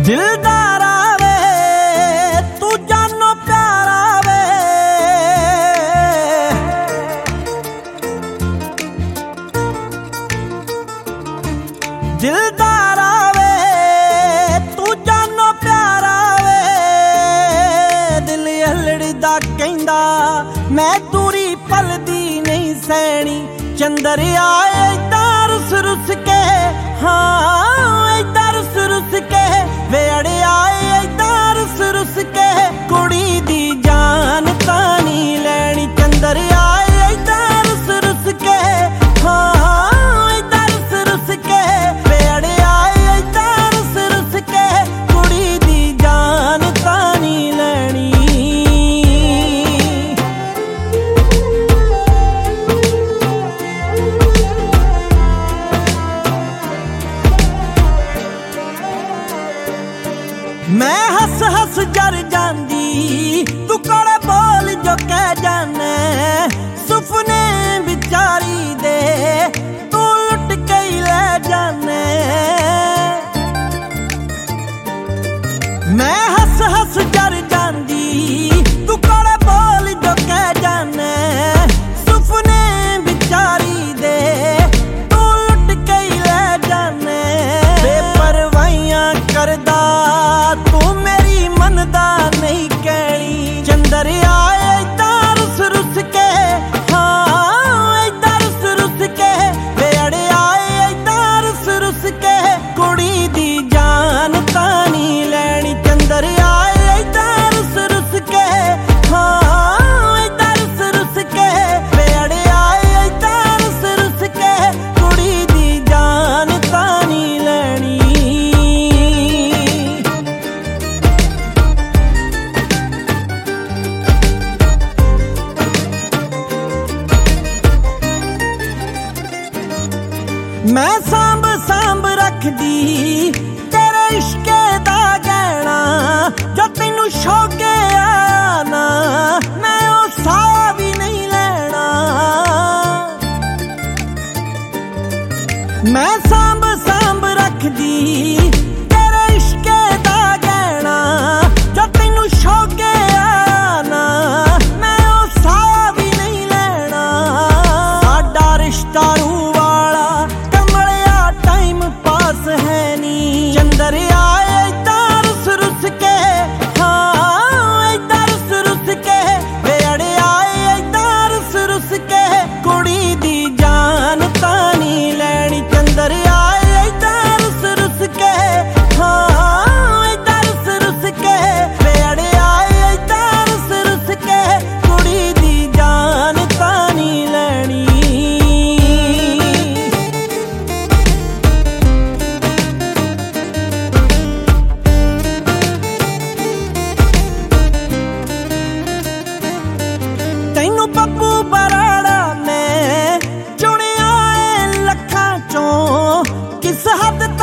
दिलदारा वे तू जानो प्यारा वे, दिलदारा वे तू जानो प्यारा वे। दिल हलड़दा कहंदा मैं दूरी पलदी नहीं सैनी, चंदर आए इदा रुस रुस के, हाँ इदा रुस रुस के, वे अड़े आए इदा रुस रुस के, कुड़ी दी जान तानी लैनी। चंदर आए इदा रुस रुस के, हाँ इदा रुस रुस के, वे अड़े आए इदा रुस रुस के, कुड़ी दी जान तानी लैनी। मैं हस हस जर जांदी तू कोड़े बोल जो कह जाने, सुपने बिचारी दे तू लुट के ही ले जाने। मैं हस हस जर जांदी तू कोड़े बोल जो कह जाने, सुपने बिचारी दे तू लुट के ही ले जाने। बेपरवाहियां करदा तू मेरी मनदा नहीं कहनी, चंदर आए इदा रुस रुस के, हाँ इदा रुस रुस के, वे अड़े आए इदा रुस रुस के, कुड़ी दी जान तानी लैनी। चंदर आए इदा रुस रुस के, हाँ इदा रुस रुस के, वे अड़े आए इदा रुस रुस के, कुड़ी दी जान तानी लैनी। मैं सांभ सांभ रखदी तेरे इश्के दा गहना, जो तेनू शौके आना मैं ओ सा भी नहीं लेना। मैं सांभ सांभ रखदी तेरे इश्के दा गहना, जो तेनू शौके आना मैं ओ सा भी नहीं लेना। साडा रिश्ता चंदर आए इदा रुस रुस के, हाँ इदा रुस रुस के, वे अड़े आए इदा रुस रुस के, कुड़ी दी जान तानी लैनी। चंदर आए इदा रुस रुस के, हाँ इदा रुस रुस के, वे अड़े आए इदा रुस रुस के, कुड़ी दी जान तानी लैनी। तैनू पप्पू बराड़ा मैं चुनिया लखां चों, किस हद